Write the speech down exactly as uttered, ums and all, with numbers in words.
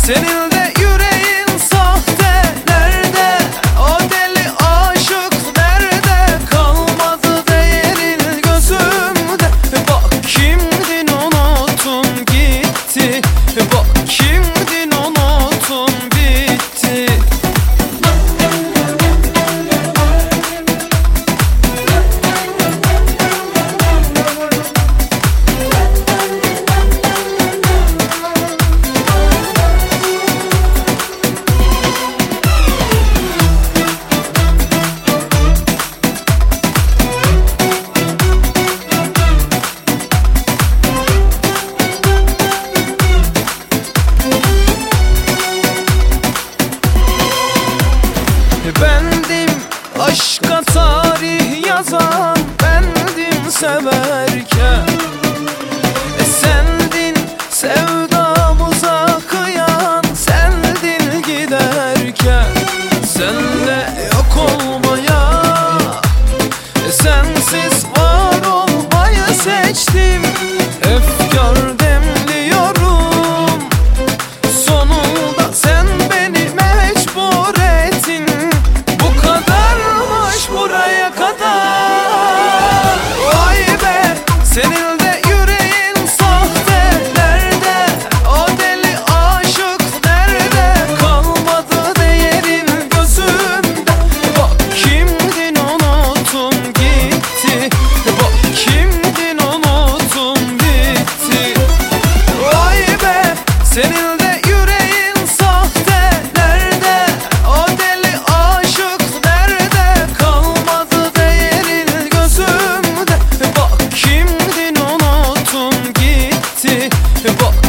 Senin de yüreğin sahte nerede? O deli aşık nerede? Kalmadı değerin gözümde. Bak kimdin unuttum gitti. Bak kimdin unuttum bitti. Bendim aşka tarih yazan, bendim severken. E sendin sevdamıza kıyan, sendin giderken. Senle yok olmaya, e sensiz var olmayı seçtim. Efkar demliyorum, sonunda sen beni mecbur ettin. Buraya kadar. Vay be, senin de yüreğin sahte nerede? O deli aşık nerede? Kalmadı değerin gözümde. Bak kimdin unuttum gitti. Bak kimdin unuttum bitti. Vay be, senin de yüreğin sahte nerede? O deli aşık nerede? Kalmadı değerin gözümde. Bak kimdin unuttum gitti. Bak